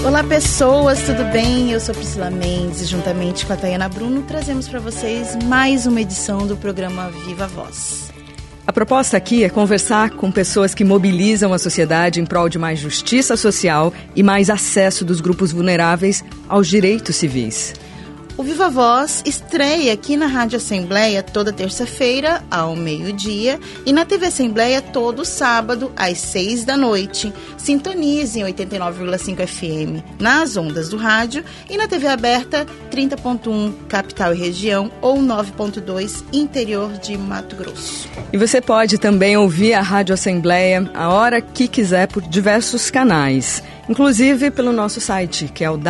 Olá pessoas, tudo bem? Eu sou Priscila Mendes e juntamente com a Tayana Bruno trazemos para vocês mais uma edição do programa Viva Voz. A proposta aqui é conversar com pessoas que mobilizam a sociedade em prol de mais justiça social e mais acesso dos grupos vulneráveis aos direitos civis. O Viva Voz estreia aqui na Rádio Assembleia toda terça-feira, ao meio-dia, e na TV Assembleia todo sábado, às 6 da noite. Sintonize em 89,5 FM nas ondas do rádio e na TV aberta 30.1 Capital e Região ou 9.2 Interior de Mato Grosso. E você pode também ouvir a Rádio Assembleia a hora que quiser por diversos canais. Inclusive pelo nosso site, que é o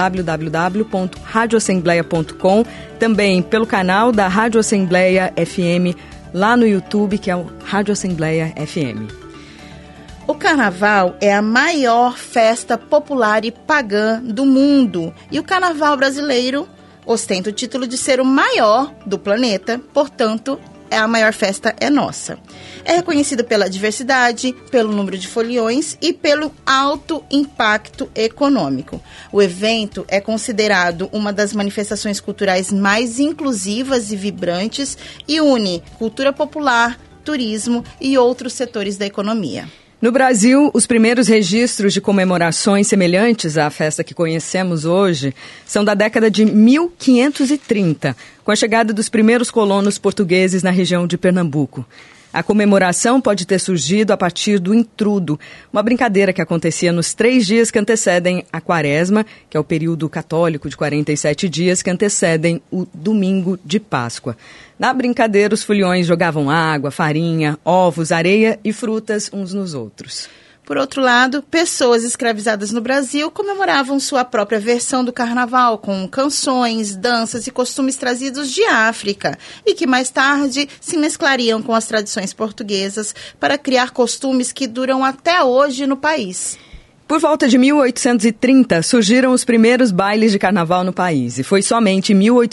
www.radioassembleia.com, também pelo canal da Rádio Assembleia FM, lá no YouTube, que é o Rádio Assembleia FM. O Carnaval é a maior festa popular e pagã do mundo. E o Carnaval brasileiro ostenta o título de ser o maior do planeta, portanto, a maior festa é nossa. É reconhecido pela diversidade, pelo número de foliões e pelo alto impacto econômico. O evento é considerado uma das manifestações culturais mais inclusivas e vibrantes e une cultura popular, turismo e outros setores da economia. No Brasil, os primeiros registros de comemorações semelhantes à festa que conhecemos hoje são da década de 1530, com a chegada dos primeiros colonos portugueses na região de Pernambuco. A comemoração pode ter surgido a partir do intrudo, uma brincadeira que acontecia nos 3 dias que antecedem a Quaresma, que é o período católico de 47 dias que antecedem o domingo de Páscoa. Na brincadeira, os foliões jogavam água, farinha, ovos, areia e frutas uns nos outros. Por outro lado, pessoas escravizadas no Brasil comemoravam sua própria versão do carnaval, com canções, danças e costumes trazidos de África, e que mais tarde se mesclariam com as tradições portuguesas para criar costumes que duram até hoje no país. Por volta de 1830, surgiram os primeiros bailes de carnaval no país. E foi somente em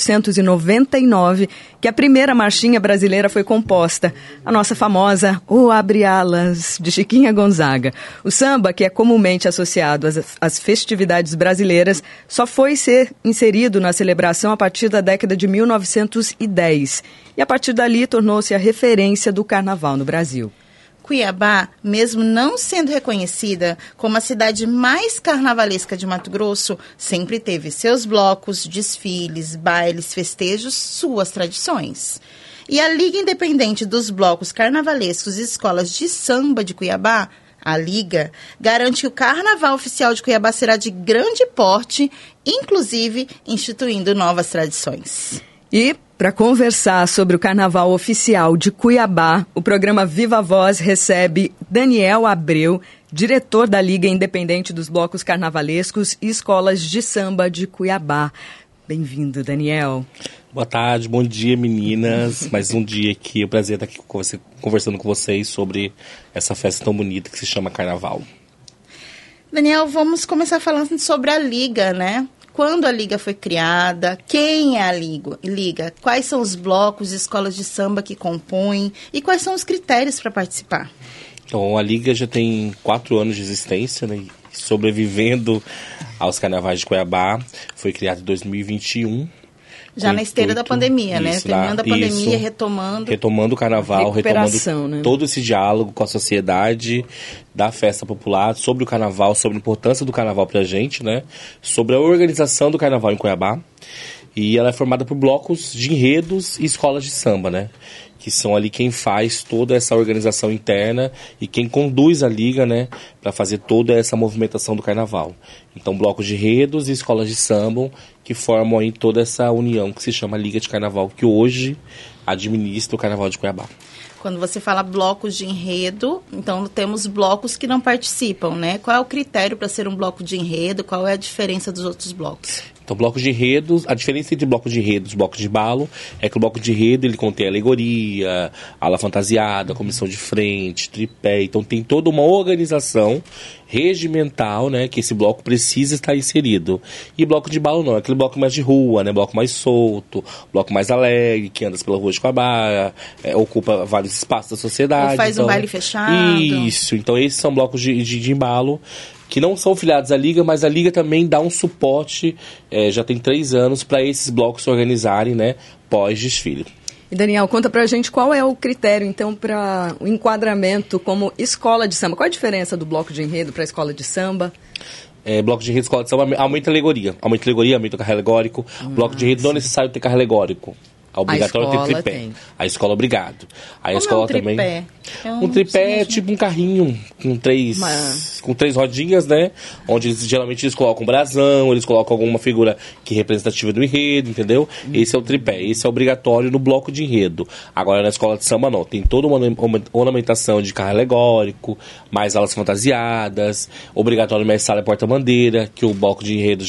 1899 que a primeira marchinha brasileira foi composta, a nossa famosa O Abre Alas, de Chiquinha Gonzaga. O samba, que é comumente associado às festividades brasileiras, só foi ser inserido na celebração a partir da década de 1910. E a partir dali tornou-se a referência do carnaval no Brasil. Cuiabá, mesmo não sendo reconhecida como a cidade mais carnavalesca de Mato Grosso, sempre teve seus blocos, desfiles, bailes, festejos, suas tradições. E a Liga Independente dos Blocos Carnavalescos e Escolas de Samba de Cuiabá, a Liga, garante que o Carnaval Oficial de Cuiabá será de grande porte, inclusive instituindo novas tradições. E, para conversar sobre o Carnaval Oficial de Cuiabá, o programa Viva Voz recebe Daniel Abreu, diretor da Liga Independente dos Blocos Carnavalescos e Escolas de Samba de Cuiabá. Bem-vindo, Daniel. Boa tarde, bom dia, meninas. Mais um dia aqui, é um prazer estar aqui conversando com vocês sobre essa festa tão bonita que se chama Carnaval. Daniel, vamos começar falando sobre a Liga, né? Quando a Liga foi criada, quem é a Liga, quais são os blocos e escolas de samba que compõem e quais são os critérios para participar? Então, a Liga já tem 4 anos de existência, né? Sobrevivendo aos carnavais de Cuiabá. Foi criada em 2021. Já na esteira da pandemia, né? Terminando a pandemia, retomando o carnaval, retomando, né? Todo esse diálogo com a sociedade da festa popular, sobre o carnaval, sobre a importância do carnaval pra gente, né? Sobre a organização do carnaval em Cuiabá. E ela é formada por blocos de enredos e escolas de samba, né? Que são ali quem faz toda essa organização interna e quem conduz a Liga, né? Para fazer toda essa movimentação do carnaval. Então, blocos de enredos e escolas de samba que formam aí toda essa união que se chama Liga de Carnaval, que hoje administra o Carnaval de Cuiabá. Quando você fala blocos de enredo, então temos blocos que não participam, né? Qual é o critério para ser um bloco de enredo? Qual é a diferença dos outros blocos? Então, blocos de enredos, a diferença entre blocos de enredo e blocos de balo é que o bloco de enredo ele contém alegoria, ala fantasiada, comissão de frente, tripé. Então, tem toda uma organização regimental, né, que esse bloco precisa estar inserido. E bloco de balo não, é aquele bloco mais de rua, né, bloco mais solto, bloco mais alegre, que anda pela rua de Cuiabá, ocupa vários espaços da sociedade. Ou faz um baile fechado. Isso, então esses são blocos de embalo que não são filiados à Liga, mas a Liga também dá um suporte, já tem 3 anos, para esses blocos se organizarem, né, pós-desfile. E Daniel, conta pra gente qual é o critério, então, para o enquadramento como escola de samba. Qual a diferença do bloco de enredo para a escola de samba? Bloco de enredo, escola de samba, aumenta a alegoria. Aumenta o carro alegórico. Bloco de enredo não é necessário ter carro alegórico. É obrigatório ter tripé. Tem. A escola é obrigado. Aí a escola também. Um tripé é tipo um carrinho com 3 rodinhas, né? Onde geralmente eles colocam um brasão, eles colocam alguma figura que é representativa do enredo, entendeu? Esse é o tripé. Esse é obrigatório no bloco de enredo. Agora na escola de samba não. Tem toda uma ornamentação de carro alegórico, mais alas fantasiadas, obrigatório mestre-sala e porta-bandeira, que o bloco de enredo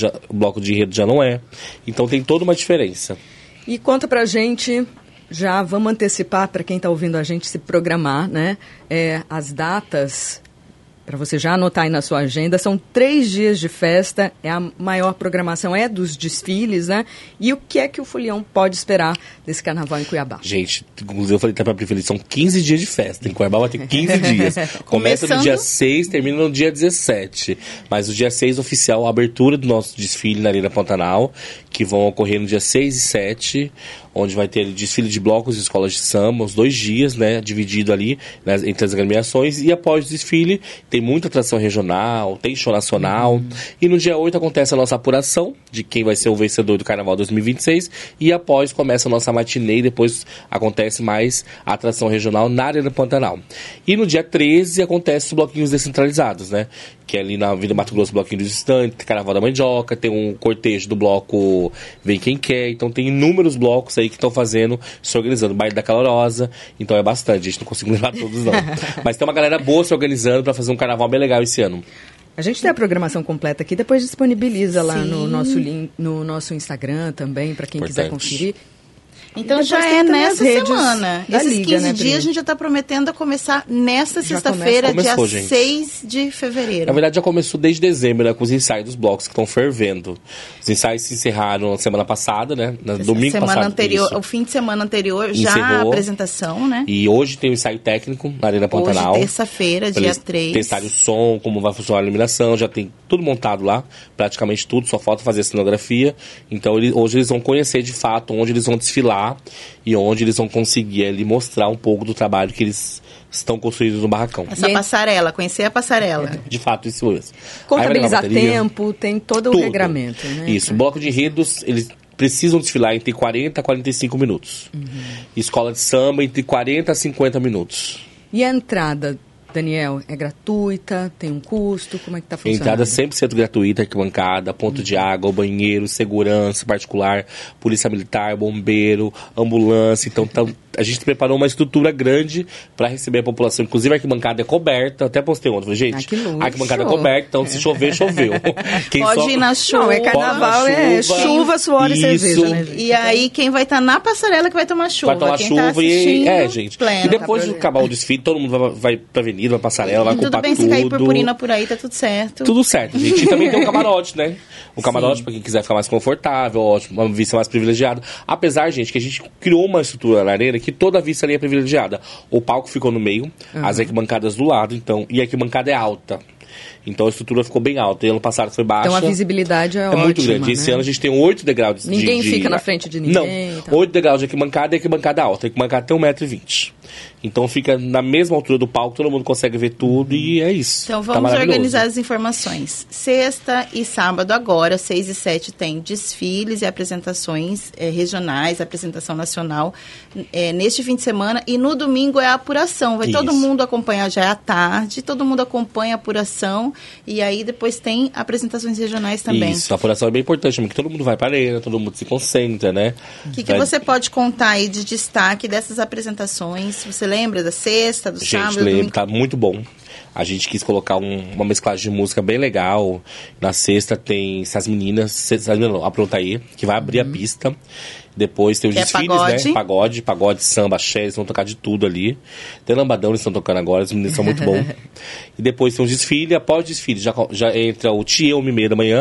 já não é. Então tem toda uma diferença. E conta pra gente, já vamos antecipar para quem está ouvindo a gente se programar, né? As datas, para você já anotar aí na sua agenda, são 3 dias de festa, a maior programação dos desfiles, né? E o que é que o Folião pode esperar desse carnaval em Cuiabá? Gente, inclusive eu falei até para preferir, são 15 dias de festa, em Cuiabá vai ter 15 dias. Começa no dia 6, termina no dia 17. Mas o dia 6 oficial, a abertura do nosso desfile na Arena Pantanal, que vão ocorrer no dia 6 e 7, onde vai ter desfile de blocos e escolas de samba, os 2 dias, né, dividido ali, né, entre as agremiações, e após o desfile tem muita atração regional, tem show nacional, e no dia 8 acontece a nossa apuração de quem vai ser o vencedor do Carnaval 2026, e após começa a nossa matinê, e depois acontece mais a atração regional na Arena Pantanal. E no dia 13 acontece os bloquinhos descentralizados, né, que é ali na Avenida Mato Grosso, bloquinho dos estantes, Carnaval da Mandioca, tem um cortejo do bloco Vem Quem Quer, então tem inúmeros blocos aí que estão se organizando, Baile da Calorosa, então é bastante, a gente não consegue lembrar todos não. Mas tem uma galera boa se organizando para fazer um carnaval bem legal esse ano. A gente tem a programação completa aqui, depois disponibiliza lá no nosso link, no nosso Instagram também, para quem quiser conferir. Então já é nessa semana. Esses Liga, 15 dias a gente já está prometendo a começar nesta sexta-feira, dia 6 de fevereiro. Na verdade já começou desde dezembro, né, com os ensaios dos blocos que estão fervendo. Os ensaios se encerraram na semana passada, né? No domingo passado. O fim de semana anterior já a apresentação, né? E hoje tem o ensaio técnico na Arena Pantanal. Hoje, terça-feira, dia 3. Testarem o som, como vai funcionar a iluminação, já tem tudo montado lá, praticamente tudo, só falta fazer a cenografia. Então hoje eles vão conhecer de fato onde eles vão desfilar e onde eles vão conseguir ali mostrar um pouco do trabalho que eles estão construídos no barracão. Essa passarela, conhecer a passarela. De fato, isso mesmo. Contabilizar tempo, tem todo o regramento, né? Isso, bloco de enredos, eles precisam desfilar entre 40 a 45 minutos. Escola de samba entre 40 a 50 minutos. E a entrada, Daniel, é gratuita? Tem um custo? Como é que está funcionando? Entrada 100% gratuita, arquibancada, ponto de água, banheiro, segurança particular, polícia militar, bombeiro, ambulância. Então a gente preparou uma estrutura grande para receber a população. Inclusive a arquibancada é coberta. Até postei ontem. Falei, gente, a arquibancada é coberta, então se chover, choveu. Pode ir na chuva. Não, é carnaval, chuva, suor e cerveja, né, gente? E aí quem vai estar na passarela que vai tomar chuva. Vai tomar chuva gente. E depois de acabar o desfile, todo mundo vai pra avenida, vai passarela, vai ocupar tudo. Tudo bem, se cair purpurina por aí, tá tudo certo. Tudo certo, gente. E também tem o camarote, né? O camarote pra quem quiser ficar mais confortável, ótimo, uma vista mais privilegiada. Apesar, gente, que a gente criou uma estrutura na arena que toda a vista ali é privilegiada. O palco ficou no meio, as arquibancadas do lado, então, e a arquibancada é alta. Então a estrutura ficou bem alta. E ano passado foi baixa. Então a visibilidade é ótima. É muito grande. Esse ano a gente tem 8 degraus de... Ninguém fica na frente de ninguém. Não, então. 8 degraus de arquibancada e arquibancada alta. A arquibancada tem 1,20 m. Então fica na mesma altura do palco, todo mundo consegue ver tudo e é isso. Então vamos organizar as informações. Sexta e sábado agora, 6 e 7, tem desfiles e apresentações regionais, apresentação nacional neste fim de semana. E no domingo é a apuração. Vai todo mundo acompanhar, já é à tarde, todo mundo acompanha a apuração. E aí depois tem apresentações regionais também. Isso, a apuração é bem importante, porque todo mundo vai para a arena, todo mundo se concentra, né? O que você pode contar aí de destaque dessas apresentações? Você lembra da sexta, do sábado? Gente, lembro, tá muito bom. A gente quis colocar uma mesclagem de música bem legal. Na sexta tem Essas Meninas, Apronta Aí, que vai abrir a pista. Depois tem os desfiles, pagode. Né? Pagode, samba, axé, eles vão tocar de tudo ali. Tem lambadão, eles estão tocando agora, os meninos são muito bons. E depois tem os desfiles, após o desfile já entra o Tiê, 1h30 da manhã,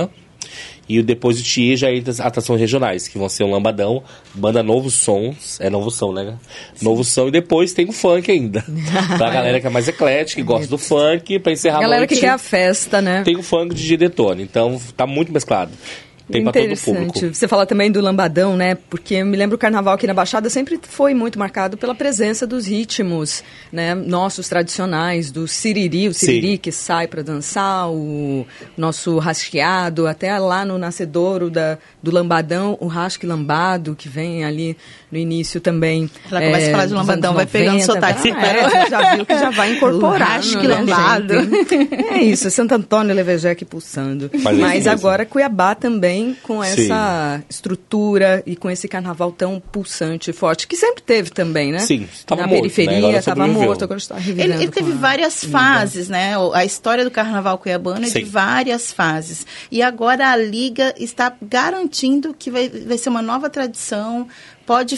E depois do Tiê já entra as atrações regionais, que vão ser um lambadão, banda Novo Sons, Novo Som, né? Sim. Novo Som, e depois tem o funk ainda. Pra galera que é mais eclética, que gosta do funk, pra encerrar a noite. Galera que quer a festa, né? Tem o funk de detone, então tá muito mesclado. Tem para todo o público. Você fala também do lambadão, né? Porque eu me lembro o carnaval aqui na Baixada sempre foi muito marcado pela presença dos ritmos, né? Nossos tradicionais, do siriri, o siriri Sim. que sai para dançar, o nosso rasqueado, até lá no nascedouro do lambadão, o rasque lambado, que vem ali no início também. Ela começa a falar de lambadão, vai pegando sotaque. Já viu que já vai incorporar. Rasque lambado. É isso, Santo Antônio, Levejec pulsando. Mas agora Cuiabá também com essa estrutura e com esse carnaval tão pulsante e forte, que sempre teve também, né? Sim, estava na morto, periferia, estava morto, agora está revivendo. Ele teve várias fases, né? A história do carnaval cuiabano é de várias fases. E agora a Liga está garantindo que vai ser uma nova tradição. Pode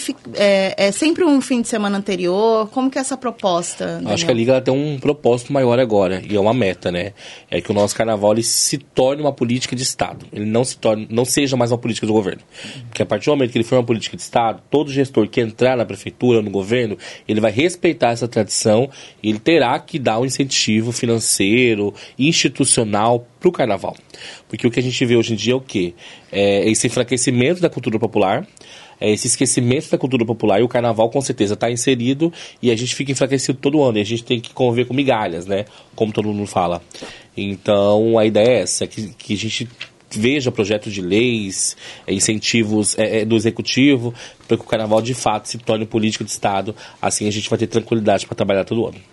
é sempre um fim de semana anterior? Como que é essa proposta, Daniel? Acho que a Liga tem um propósito maior agora, e é uma meta, né? É que o nosso carnaval ele se torne uma política de Estado. Ele não seja mais uma política do governo. Porque a partir do momento que ele for uma política de Estado, todo gestor que entrar na prefeitura, no governo, ele vai respeitar essa tradição e ele terá que dar um incentivo financeiro, institucional para o carnaval. Porque o que a gente vê hoje em dia é o quê? É esse enfraquecimento da cultura popular, esse esquecimento da cultura popular, e o carnaval com certeza está inserido e a gente fica enfraquecido todo ano, e a gente tem que conviver com migalhas, né, como todo mundo fala. Então a ideia é essa, que a gente veja projetos de leis, incentivos do executivo, para que o carnaval de fato se torne política de Estado, assim a gente vai ter tranquilidade para trabalhar todo ano.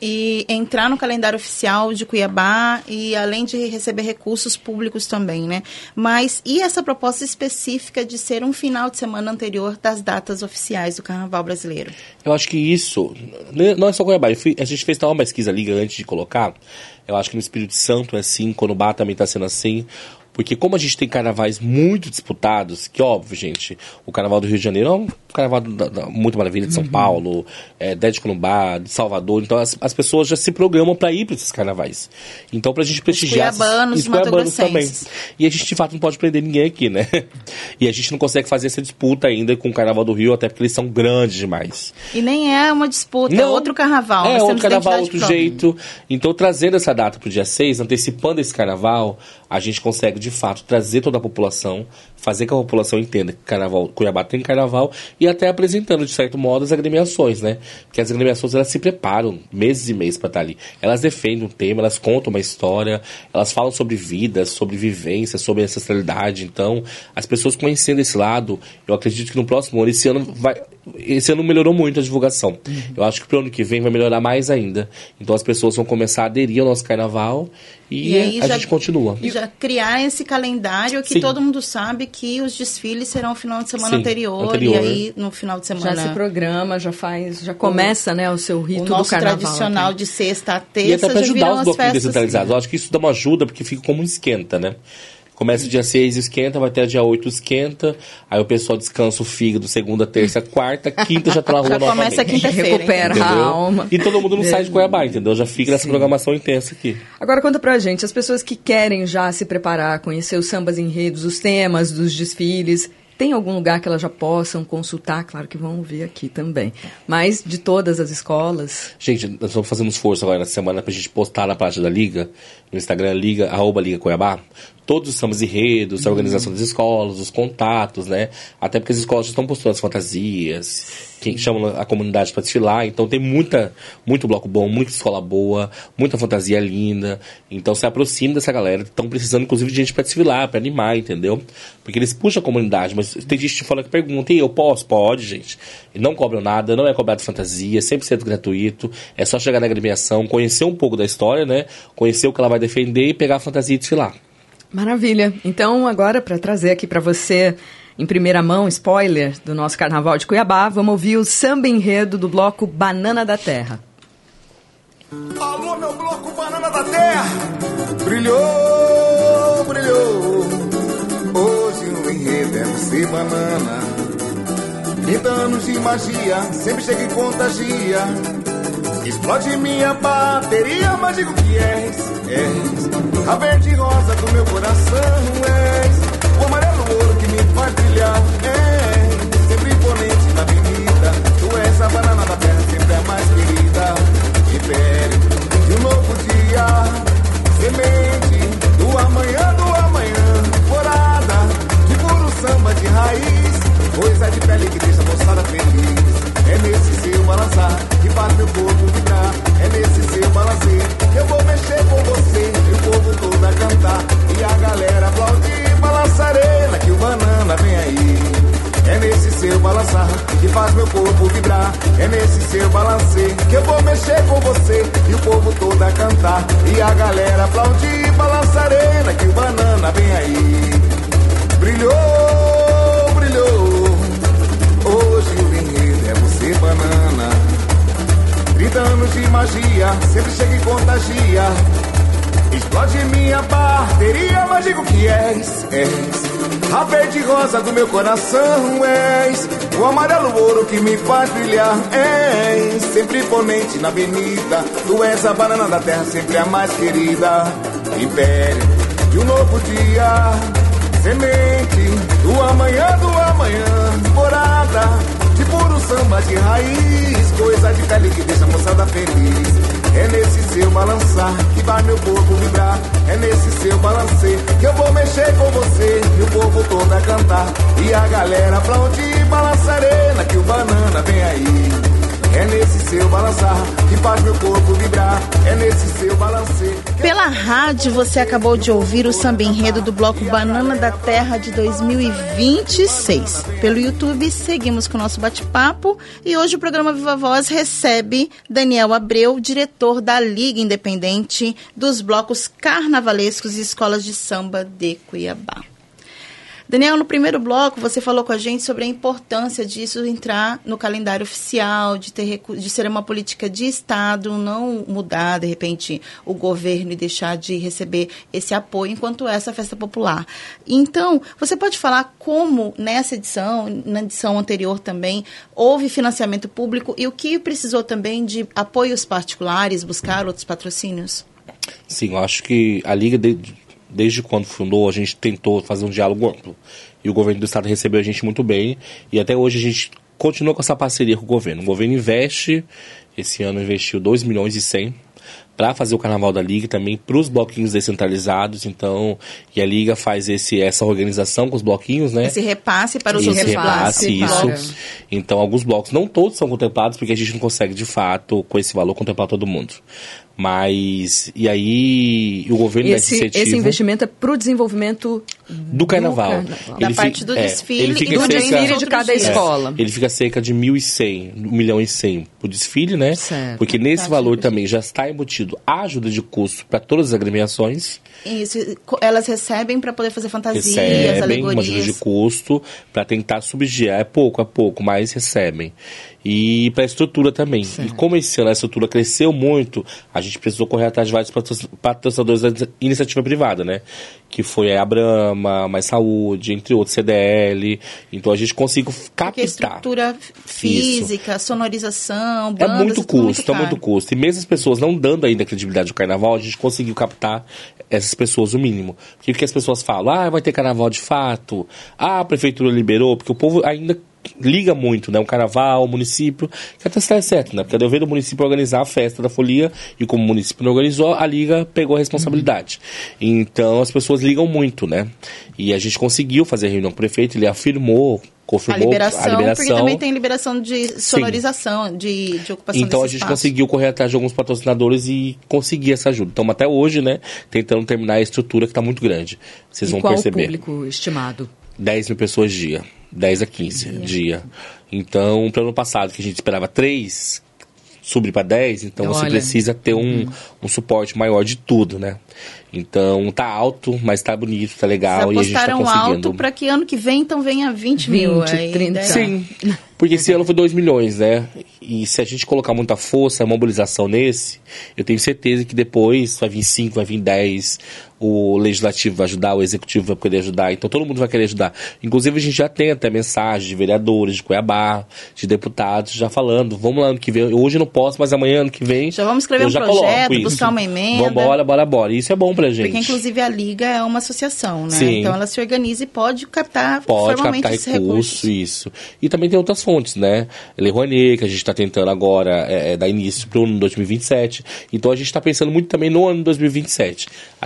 E entrar no calendário oficial de Cuiabá e além de receber recursos públicos também, né? Mas e essa proposta específica de ser um final de semana anterior das datas oficiais do Carnaval brasileiro? Eu acho que isso, não é só Cuiabá, a gente fez uma pesquisa ali antes de colocar, eu acho que no Espírito Santo é assim, Corumbá também está sendo assim. Porque como a gente tem carnavais muito disputados, que óbvio, gente, o carnaval do Rio de Janeiro é um carnaval muito maravilha, de São Paulo, de Corumbá, de Salvador, então as pessoas já se programam para ir para esses carnavais. Então pra gente prestigiar... Os cuiabanos também. E a gente de fato não pode prender ninguém aqui, né? E a gente não consegue fazer essa disputa ainda com o carnaval do Rio, até porque eles são grandes demais. E nem é uma disputa, é outro carnaval. É outro carnaval, outro jeito. Então trazendo essa data pro dia 6, antecipando esse carnaval, a gente consegue de fato trazer toda a população, fazer que a população entenda que Cuiabá tem carnaval e até apresentando de certo modo as agremiações, né? Porque as agremiações elas se preparam meses e meses para estar ali. Elas defendem um tema, elas contam uma história, elas falam sobre vida, sobre vivência, sobre ancestralidade. Então, as pessoas conhecendo esse lado, eu acredito que no próximo ano, esse ano melhorou muito a divulgação. Eu acho que pro ano que vem vai melhorar mais ainda. Então as pessoas vão começar a aderir ao nosso carnaval e aí a gente continua. E já criar esse calendário que todo mundo sabe que os desfiles serão no final de semana anterior. E aí no final de semana... Já se programa, já começa, né, o seu rito do carnaval. O nosso tradicional de sexta a terça. E até para ajudar os bloquinhos descentralizados. Eu acho que isso dá uma ajuda porque fica como um esquenta, né? Começa dia 6, esquenta, vai até dia 8, esquenta. Aí o pessoal descansa o fígado, segunda, terça, quarta, quinta já tá na rua já novamente. Começa a quinta-feira. Recupera a alma. E todo mundo não sai de Cuiabá, entendeu? Já fica nessa programação intensa aqui. Agora conta pra gente, as pessoas que querem já se preparar, conhecer os sambas enredos, os temas dos desfiles... Tem algum lugar que elas já possam consultar? Claro que vão ver aqui também. Mas de todas as escolas... Gente, nós estamos fazendo um esforço agora na semana para a gente postar na página da Liga, no Instagram, @Liga Cuiabá, todos os sambas enredos, a organização das escolas, os contatos, né? Até porque as escolas já estão postando as fantasias, que chamam a comunidade para desfilar. Então tem muito bloco bom, muita escola boa, muita fantasia linda. Então se aproxime dessa galera. Estão precisando, inclusive, de gente para desfilar, para animar, entendeu? Porque eles puxam a comunidade, mas tem gente que fala que pergunta, e eu posso? Pode, gente. E não cobram nada, não é cobrado fantasia, 100% gratuito. É só chegar na agremiação, conhecer um pouco da história, né? Conhecer o que ela vai defender e pegar a fantasia e desfilar. Maravilha. Então, agora, para trazer aqui para você, em primeira mão, spoiler do nosso Carnaval de Cuiabá, vamos ouvir o samba enredo do bloco Banana da Terra. Alô, meu bloco Banana da Terra, brilhou, brilhou. Hoje o enredo é você, banana. 30 anos de magia, sempre chega e contagia. Explode minha bateria, mas digo que és a verde rosa do meu coração, és de pele que deixa a moçada feliz. É nesse seu balançar que faz meu corpo vibrar. É nesse seu balanceio que eu vou mexer com você e o povo todo a cantar e a galera aplaudir. Balançarena que o banana vem aí. É nesse seu balançar que faz meu corpo vibrar. É nesse seu balanceio que eu vou mexer com você e o povo todo a cantar e a galera aplaudir. Balançarena que o banana vem aí. Brilhou, brilhou. Hoje o enredo é você, banana. 30 anos de magia, sempre chega e contagia. Explode minha bateria, mas digo que és a verde rosa do meu coração, és o amarelo ouro que me faz brilhar, és sempre imponente na avenida. Tu és a banana da terra, sempre a mais querida. Império de um novo dia, semente do amanhã, morada de puro samba de raiz, coisa de pele que deixa a moçada feliz. É nesse seu balançar que vai meu corpo vibrar. É nesse seu balanceio que eu vou mexer com você e o povo todo a cantar e a galera aplaudir. Balançarena que o banana vem aí. É nesse seu balançar que faz meu corpo vibrar. É nesse seu balanceio. Pela rádio você acabou de ouvir o samba enredo do bloco Banana da Terra de 2026. Pelo YouTube seguimos com o nosso bate-papo e hoje o programa Viva Voz recebe Daniel Abreu, diretor da Liga Independente dos Blocos Carnavalescos e Escolas de Samba de Cuiabá. Daniel, no primeiro bloco você falou com a gente sobre a importância disso entrar no calendário oficial, de ser uma política de Estado, não mudar, de repente, o governo e deixar de receber esse apoio enquanto essa festa popular. Então, você pode falar como nessa edição, na edição anterior também, houve financiamento público e o que precisou também de apoios particulares, buscar outros patrocínios? Sim, eu acho que a Liga... Desde quando fundou, a gente tentou fazer um diálogo amplo. E o governo do estado recebeu a gente muito bem. E até hoje a gente continua com essa parceria com o governo. O governo investe, esse ano investiu 2 milhões e 100 para fazer o Carnaval da Liga, também para os bloquinhos descentralizados. Então, e a Liga faz essa organização com os bloquinhos, né? Esse repasse para os outros blocos. Isso. Então, alguns blocos, não todos são contemplados, porque a gente não consegue, de fato, com esse valor, contemplar todo mundo. Mas, e aí, o governo esse investimento é para o desenvolvimento do carnaval. Da parte do desfile e do desfile de cada escola. Ele fica cerca de 1.100, 1 milhão e 100 para o desfile, né? Certo. Porque nesse valor também já está embutido a ajuda de custo para todas as agremiações. Isso, elas recebem para poder fazer fantasias, alegorias. Uma ajuda de custo para tentar subsidiar, é pouco, mas recebem. E para a estrutura também. Certo. E como esse ano a estrutura cresceu muito, a gente precisou correr atrás de vários patrocinadores da iniciativa privada, né? Que foi a Brahma, Mais Saúde, entre outros, CDL. Então a gente conseguiu captar. Porque estrutura física, isso. Sonorização, bandas... É muito custo. E mesmo as pessoas não dando ainda credibilidade ao carnaval, a gente conseguiu captar essas pessoas o mínimo. Porque o que as pessoas falam? Vai ter carnaval de fato? A prefeitura liberou? Porque o povo ainda... liga muito, né? O carnaval, o município, que até está certo, né? Porque a dever do município organizar a festa da folia e como o município não organizou, a Liga pegou a responsabilidade. Então as pessoas ligam muito, né? E a gente conseguiu fazer a reunião com o prefeito, ele confirmou a liberação, porque também tem liberação de sonorização, de ocupação então desse a gente espaço. Conseguiu correr atrás de alguns patrocinadores e conseguir essa ajuda. Então até hoje, né? Tentando terminar a estrutura que está muito grande. Vocês vão perceber. Qual o público estimado? 10 mil pessoas dia. 10 a 15 dia. Então, para o ano passado, que a gente esperava 3, subir para 10, então você precisa ter um suporte maior de tudo, né? Então, tá alto, mas tá bonito, tá legal e a gente tá conseguindo. Alto para que ano que vem, então, venha 20 mil. 30. Sim, porque esse ano foi 2 milhões, né? E se a gente colocar muita força, mobilização nesse, eu tenho certeza que depois vai vir 5, vai vir 10, o legislativo vai ajudar, o executivo vai poder ajudar, então todo mundo vai querer ajudar. Inclusive a gente já tem até mensagem de vereadores, de Cuiabá, de deputados, já falando, vamos lá ano que vem, hoje não posso, mas amanhã, ano que vem... Já vamos escrever um projeto, buscar uma emenda. Bora. Isso é bom pra gente. Porque inclusive a Liga é uma associação, né? Sim. Então ela se organiza e pode captar formalmente esse recurso. Isso. E também tem outras fontes, né? Lei Rouanet, que a gente está tentando agora dar início para o ano 2027. Então a gente está pensando muito também no ano 2027. Até porque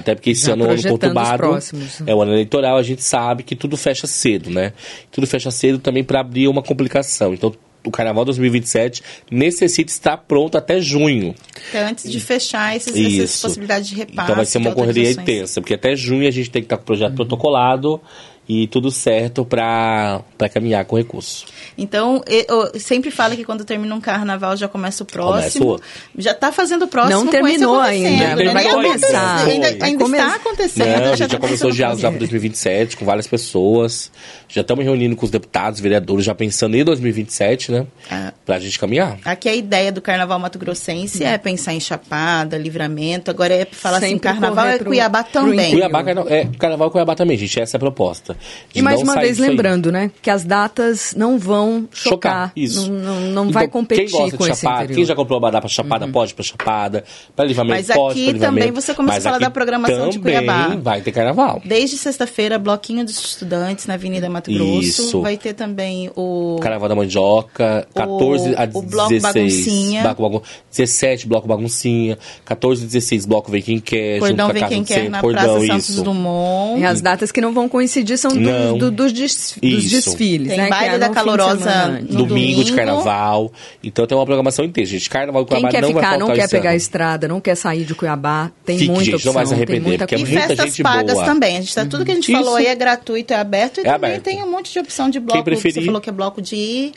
esse ano conturbado. É o ano eleitoral, a gente sabe que tudo fecha cedo, né? Tudo fecha cedo também para abrir uma complicação. Então, o Carnaval 2027 necessita estar pronto até junho. Então, antes de fechar essas possibilidades de repasse. Então vai ser uma correria intensa, porque até junho a gente tem que estar com o projeto protocolado e tudo certo para caminhar com recurso. Então, eu sempre falo que quando termina um carnaval já começa o próximo. Já está fazendo o próximo. Não terminou ainda. Vai começar. Ainda está acontecendo. Não, a gente já começou diálogos já para 2027 com várias pessoas. Já estamos reunindo com os deputados, vereadores, já pensando em 2027, né? Para a gente caminhar. Aqui a ideia do Carnaval Mato Grossense é pensar em Chapada, Livramento. Agora é falar sempre assim, Carnaval é Cuiabá também. Carnaval é Cuiabá também, gente. Essa é a proposta. E mais uma vez lembrando, né? Que as datas não vão chocar. Isso. Não vai competir quem gosta com de esse Chapada, interior. quem já comprou abadá para Chapada, pode para Chapada. Para Livramento, mas pode para Livramento. Mas aqui também você começou a falar da programação de Cuiabá. Também vai ter Carnaval. Desde sexta-feira, bloquinho dos estudantes na Avenida Mato Grosso. Isso. Vai ter também o Carnaval da Mandioca, 14 a 16. O Bloco Baguncinha. 17, Bloco Baguncinha. 14 e 16, Bloco Vem Quem Quer. Cordão Vem Quem Quer na Praça Santos Dumont. E as datas que não vão coincidir são dos desfiles. Tem né? baile da Calorosa no domingo de Carnaval. Então tem uma programação inteira, gente. Carnaval de Cuiabá não vai faltar. Quem quer ficar, não quer pegar a ano. estrada, não quer sair de Cuiabá, tem muita gente, opção. Não vai se arrepender, porque é muita gente boa. E festas pagas também. Tudo que a gente falou aí é gratuito, é aberto. E também tem um monte de opção de bloco. Você falou que é bloco de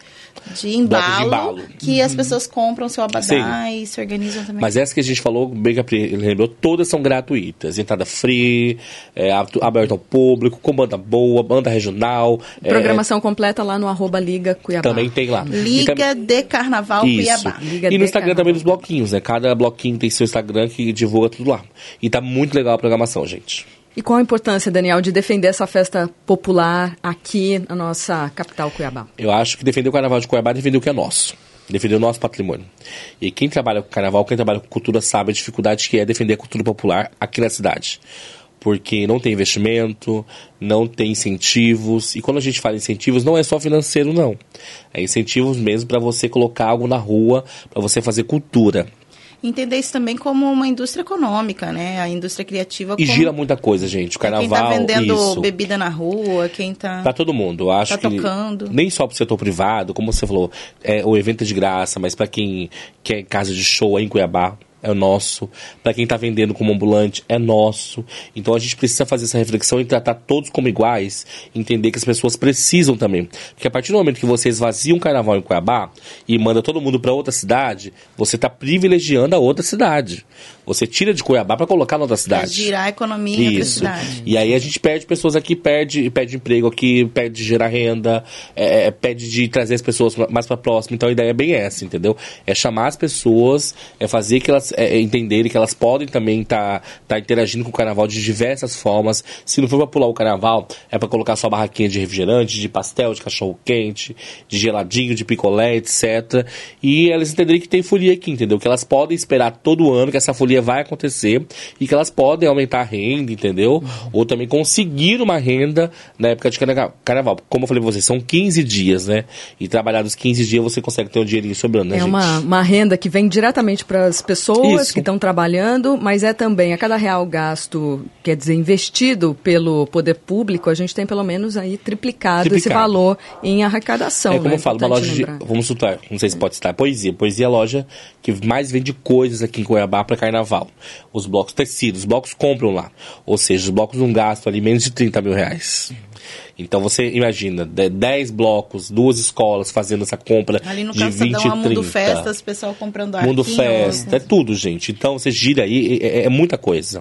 embalo, que as pessoas compram seu abadá e se organizam também. Mas essa que a gente falou, bem que ele lembrou, todas são gratuitas. Entrada free, aberta ao público, com banda boa, banda regional. Programação completa lá no @Liga Cuiabá. Também tem lá. Liga de Carnaval Cuiabá. E no Instagram também dos bloquinhos, né? Cada bloquinho tem seu Instagram que divulga tudo lá. E tá muito legal a programação, gente. E qual a importância, Daniel, de defender essa festa popular aqui na nossa capital, Cuiabá? Eu acho que defender o Carnaval de Cuiabá é defender o que é nosso. Defender o nosso patrimônio. E quem trabalha com Carnaval, quem trabalha com cultura, sabe a dificuldade que é defender a cultura popular aqui na cidade. Porque não tem investimento, não tem incentivos. E quando a gente fala incentivos, não é só financeiro, não. É incentivos mesmo para você colocar algo na rua, para você fazer cultura. Entender isso também como uma indústria econômica, né? A indústria criativa. E gira muita coisa, gente. O Carnaval, quem tá vendendo bebida na rua, quem tá... Para todo mundo. Eu acho que tocando. Nem só para o setor privado, como você falou, o evento é de graça, mas para quem quer casa de show aí em Cuiabá, é nosso. Para quem está vendendo como ambulante, é nosso. Então a gente precisa fazer essa reflexão e tratar todos como iguais, entender que as pessoas precisam também. Porque a partir do momento que você esvazia um carnaval em Cuiabá e manda todo mundo para outra cidade, você está privilegiando a outra cidade. Você tira de Cuiabá para colocar na outra cidade. Pra girar a economia para a cidade. E aí a gente perde pessoas aqui, perde emprego aqui, perde de gerar renda, perde de trazer as pessoas mais para próximo. Então a ideia é bem essa, entendeu? É chamar as pessoas, é fazer que elas entenderem que elas podem também tá interagindo com o carnaval de diversas formas. Se não for para pular o carnaval, é para colocar sua barraquinha de refrigerante, de pastel, de cachorro-quente, de geladinho, de picolé, etc. E elas entenderem que tem folia aqui, entendeu? Que elas podem esperar todo ano que essa folia vai acontecer e que elas podem aumentar a renda, entendeu? Ou também conseguir uma renda na época de carnaval. Como eu falei pra vocês, são 15 dias, né? E trabalhados 15 dias você consegue ter um dinheirinho sobrando, né, gente? Uma renda que vem diretamente para as pessoas que estão trabalhando, mas é também a cada real gasto, quer dizer, investido pelo poder público, a gente tem pelo menos aí triplicado esse valor em arrecadação. Como eu falo, uma loja de, vamos citar, não sei se pode citar, Poesia é a loja que mais vende coisas aqui em Cuiabá para carnaval. Os blocos tecidos, os blocos compram lá. Ou seja, os blocos não gastam ali menos de 30 mil reais. Então você imagina, 10 blocos, 2 escolas fazendo essa compra ali no de 20 e 30. Mundo Festas, pessoal comprando arquinho. Mundo Festa, é tudo, gente. Então você gira aí, é muita coisa.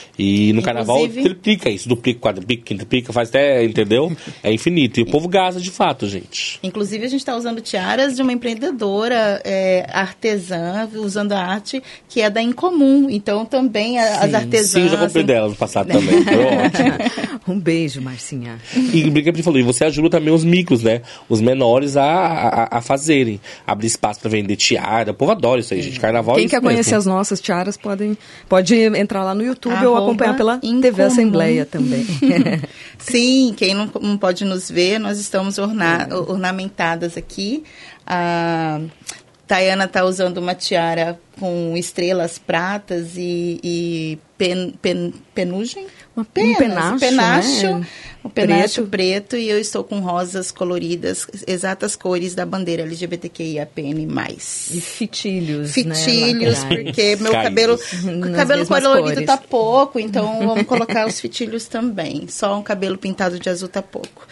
E no carnaval triplica isso, duplica, quadruplica, quintuplica, faz até, entendeu? É infinito. E o povo gasta de fato, gente. Inclusive a gente está usando tiaras de uma empreendedora artesã, usando a arte, que é da Incomum. Então também as artesãs... Sim, eu já comprei dela no passado também. Foi ótimo. Um beijo, Marcinha. E o que falou, e você ajuda também os micros, né? Os menores a fazerem. Abrir espaço para vender tiara. O povo adora isso aí, gente. Carnaval Quem é isso quer mesmo. Conhecer as nossas tiaras pode entrar lá no YouTube ou acompanhar pela TV Assembleia também. Sim, quem não pode nos ver, nós estamos ornamentadas aqui. Tayana tá usando uma tiara com estrelas pratas e penugem? Um penacho, né? Um penacho preto, e eu estou com rosas coloridas, exatas cores da bandeira LGBTQIAPN+. E fitilhos, Fitilhos, né, porque meu cabelo colorido tá pouco, então vamos colocar os fitilhos também. Só um cabelo pintado de azul tá pouco.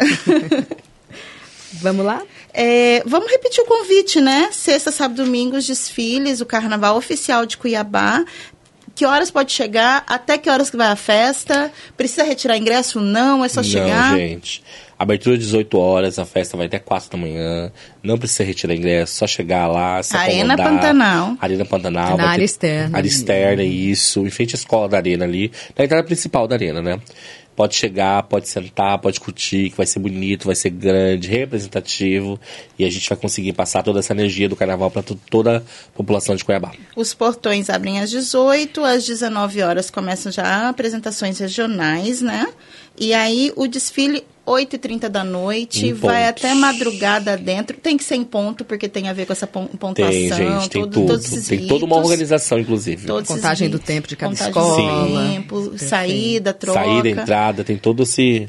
Vamos lá? Vamos repetir o convite, né? Sexta, sábado, domingo, os desfiles, o Carnaval Oficial de Cuiabá. Que horas pode chegar? Até que horas que vai a festa? Precisa retirar ingresso? Não, é só chegar? Não, gente. Abertura 18 horas, a festa vai até 4 da manhã. Não precisa retirar ingresso, só chegar lá, se Arena Pantanal. Arena Pantanal. Na área externa. Área externa, isso. Em frente à escola da Arena ali. Na entrada principal da Arena, né? Pode chegar, pode sentar, pode curtir, que vai ser bonito, vai ser grande, representativo. E a gente vai conseguir passar toda essa energia do carnaval para toda a população de Cuiabá. Os portões abrem às 18, às 19 horas começam já apresentações regionais, né? E aí o desfile 8h30 da noite, vai até madrugada dentro. Tem que ser em ponto, porque tem a ver com essa pontuação. Tem, gente, tem tudo. Tem toda uma organização, inclusive. Contagem do tempo de cada escola. Tempo, saída, troca. Saída, entrada, tem todo esse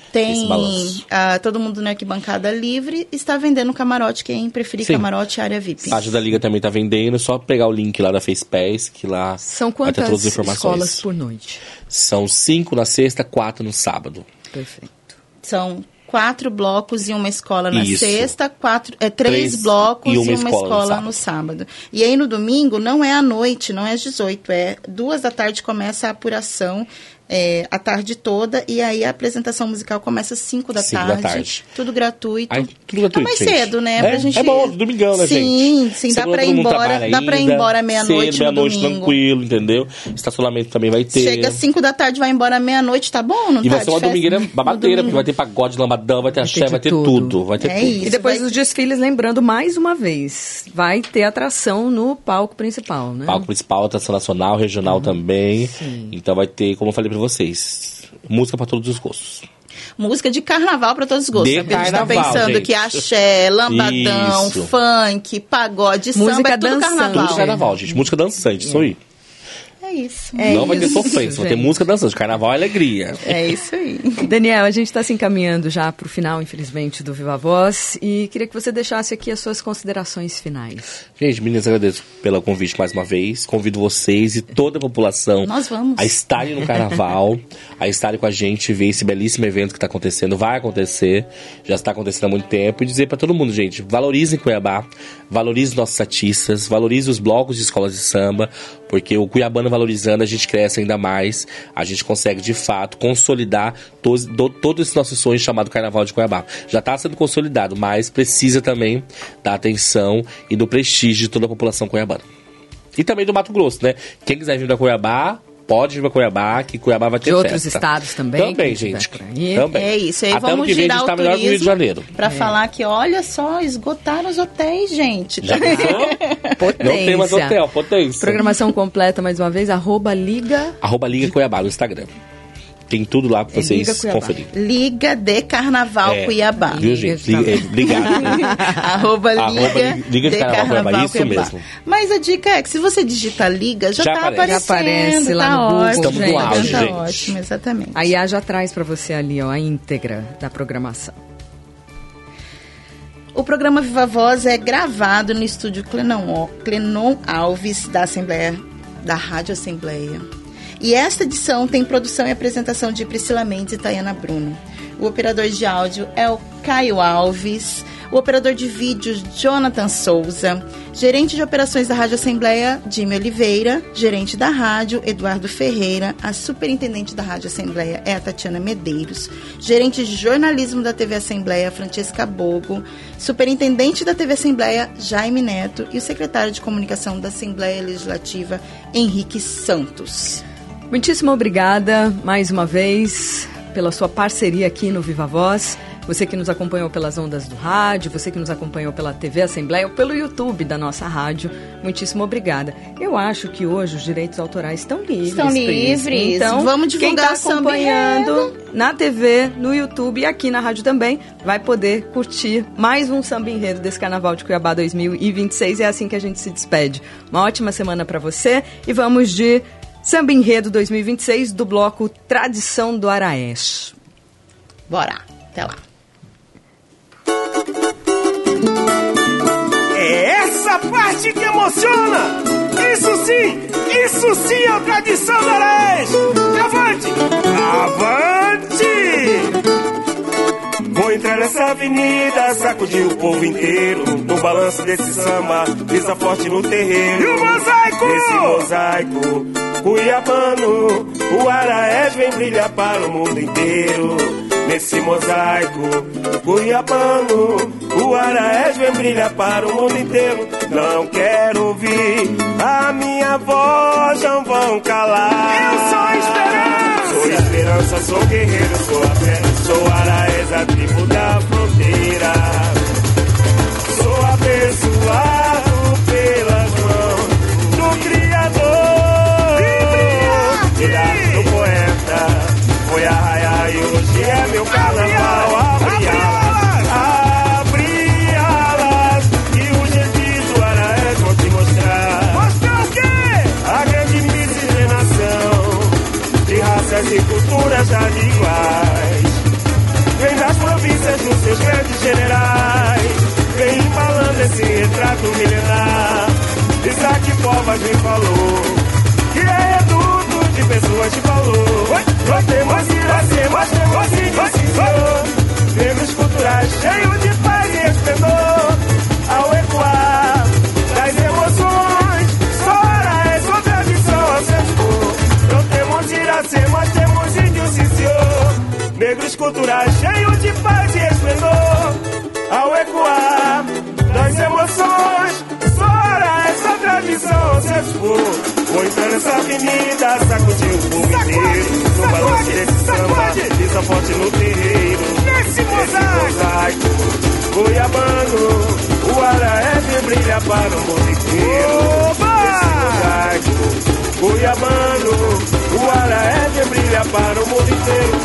balanço. Todo mundo na arquibancada livre está vendendo camarote. Quem preferir camarote, área VIP. A página da Liga também está vendendo. Só pegar o link lá da FacePass, que lá são quantas vai ter todas as informações. Escolas por noite? São 5 na sexta, 4 no sábado. Perfeito. São 4 blocos e uma escola na sexta, 3 blocos e uma escola no sábado. E aí no domingo não é à noite, não é às 18, 2 da tarde começa a apuração, a tarde toda, e aí a apresentação musical começa às 5 da tarde. Tudo gratuito. Tudo gratuito, mais cedo, né? Pra gente... É bom, domingão, né, gente? Sim, dá pra ir embora meia-noite no domingo. Tranquilo, entendeu? Estacionamento também vai ter. Chega às 5 da tarde, vai embora meia-noite, tá bom? Não e tá vai ser uma domingueira babadeira, porque vai ter pagode, lambadão, vai ter axé, vai ter tudo. Vai ter tudo. Isso, e depois dos desfiles, lembrando mais uma vez, vai ter atração no palco principal, né? Palco principal, atração nacional, regional também. Sim. Então vai ter, como eu falei pra vocês, música pra todos os gostos. Música de carnaval pra todos os gostos. Porque a gente tá pensando, gente, que axé, lambadão, funk, pagode, música samba, é tudo carnaval. Tudo carnaval, gente. Música dançante, isso aí. É isso. Não vai ter sofrência, vai ter música dançante. Carnaval é alegria. É isso aí. Daniel, a gente está se encaminhando já para o final, infelizmente, do Viva Voz. E queria que você deixasse aqui as suas considerações finais. Gente, meninas, agradeço pelo convite mais uma vez. Convido vocês e toda a população a estarem no Carnaval, a estarem com a gente, ver esse belíssimo evento que está acontecendo. Vai acontecer, já está acontecendo há muito tempo. E dizer para todo mundo, gente, valorizem Cuiabá, valorizem nossos artistas, valorizem os blocos de escolas de samba, porque o cuiabano valorizando, a gente cresce ainda mais, a gente consegue, de fato, consolidar todo esse nosso sonho chamado Carnaval de Cuiabá. Já está sendo consolidado, mas precisa também da atenção e do prestígio de toda a população cuiabana. E também do Mato Grosso, né? Quem quiser vir para Cuiabá, pode vir para Cuiabá, que Cuiabá vai ter festa. De outros estados também? Também, gente. Também. É isso. Aí até vamos ano que vem girar a gente tá o melhor que o Rio de Janeiro. Para falar que, olha só, esgotaram os hotéis, gente. Já pensou? Potência. Não tem mais hotel, potência. Programação completa, mais uma vez, @Liga Cuiabá no Instagram. Tem tudo lá pra vocês conferirem. Liga de Carnaval Cuiabá. Viu, gente? Ligado. Liga de Carnaval Cuiabá, isso mesmo. Mas a dica é que se você digita Liga, já tá aparecendo. Já aparece lá no Google. Estamos no auge, gente. Tá ótimo, exatamente. A IA já traz pra você ali, ó, a íntegra da programação. O programa Viva Voz é gravado no estúdio Clenon Alves da Rádio Assembleia. E esta edição tem produção e apresentação de Priscila Mendes e Tayana Bruno. O operador de áudio é o Caio Alves. O operador de vídeo, Jonathan Souza. Gerente de operações da Rádio Assembleia, Jimmy Oliveira. Gerente da rádio, Eduardo Ferreira. A superintendente da Rádio Assembleia é a Tatiana Medeiros. Gerente de jornalismo da TV Assembleia, Francesca Bogo. Superintendente da TV Assembleia, Jaime Neto. E o secretário de comunicação da Assembleia Legislativa, Henrique Santos. Muitíssimo obrigada mais uma vez. pela sua parceria aqui no Viva Voz. Você que nos acompanhou pelas ondas do rádio, você que nos acompanhou pela TV Assembleia ou pelo YouTube da nossa rádio, muitíssimo obrigada. Eu acho que hoje os direitos autorais estão livres. Estão livres. Então, vamos divulgar, quem está acompanhando na TV, no YouTube e aqui na rádio também, vai poder curtir mais um Samba Enredo desse Carnaval de Cuiabá 2026. É assim que a gente se despede. Uma ótima semana para você e vamos de Samba Enredo 2026 do bloco Tradição do Araés. Bora, até lá. É essa parte que emociona! Isso sim é a tradição do Araés! Avante! Avante! Vou entrar nessa avenida, sacudir o povo inteiro. No balanço desse samba, pisa forte no terreiro. E o mosaico! Nesse mosaico cuiabano, o Araés vem brilhar para o mundo inteiro. Nesse mosaico cuiabano, o Araés vem brilhar para o mundo inteiro. Não quero ouvir a minha voz, não vão calar. Eu sou a esperança! Sou a esperança, sou guerreiro, sou a fé, sou Araés, a tribo da fronteira. Sou abençoado pelas mãos do Criador. Tirado do poeta, foi a raia e hoje é meu carnaval. Abre alas, e o Jesus do Araés vou te mostrar. Mostrar o quê? A grande miscigenação de raças e culturas já iguais. Vem das províncias dos seus grandes generais, vem embalando esse retrato milenar. Isaac Povas me falou que é reduto de pessoas de valor. Nós temos negros culturais cheios de paz e esplendor. Ao ecoar das emoções, só Araés, só tradição ancestral. Não temos Iracema, temos índio, sim senhor. Negros culturais cheios de paz e esplendor. Ao ecoar das emoções, só Araés, só tradição ancestral. Vou entrar nessa avenida, sacudir o povo inteiro. No balanço desse samba, pisa forte no terreiro. Nesse mosaico cuiabano, o Araés brilha para o mundo inteiro. Nesse mosaico cuiabano, o Araés brilha para o mundo inteiro.